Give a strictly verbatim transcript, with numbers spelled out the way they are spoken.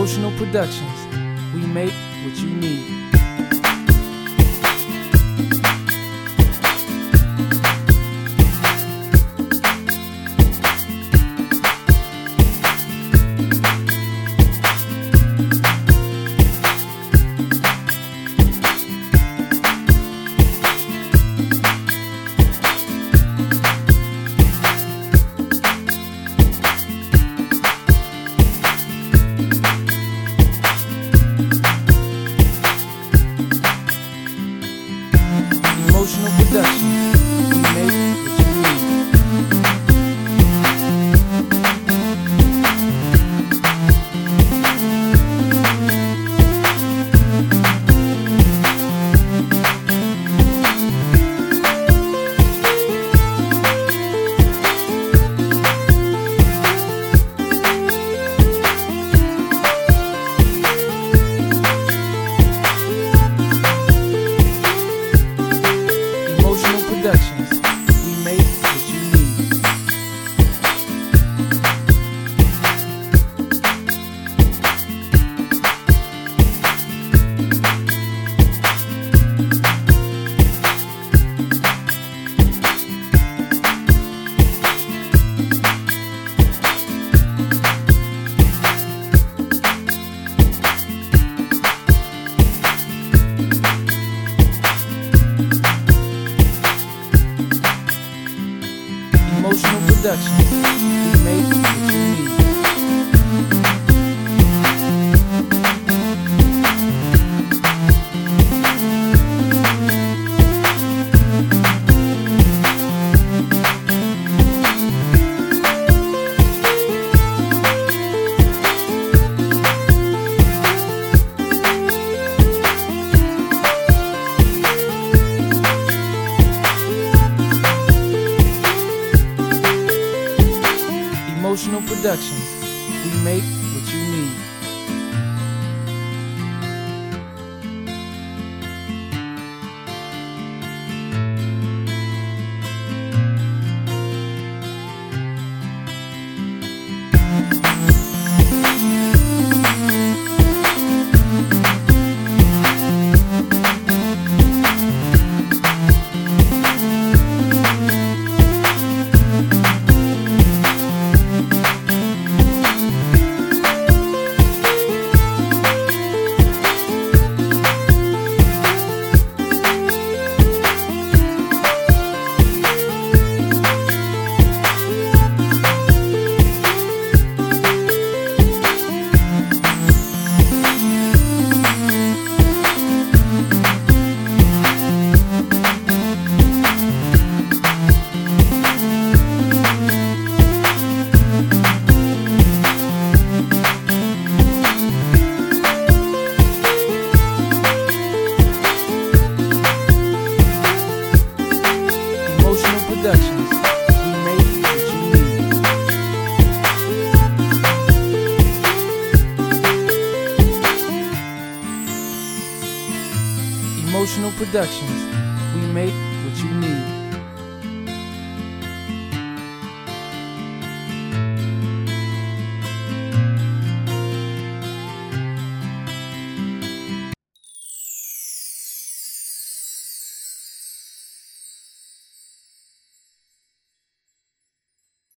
Emotional Productions. We make what you need. Emotional Productions. We make what you need. Emotional Productions. We make what you need. Emotional Productions. We make what you need. Emotional Productions. We make what you need. Productions. We make what you need. Emotional Productions. We make what you need.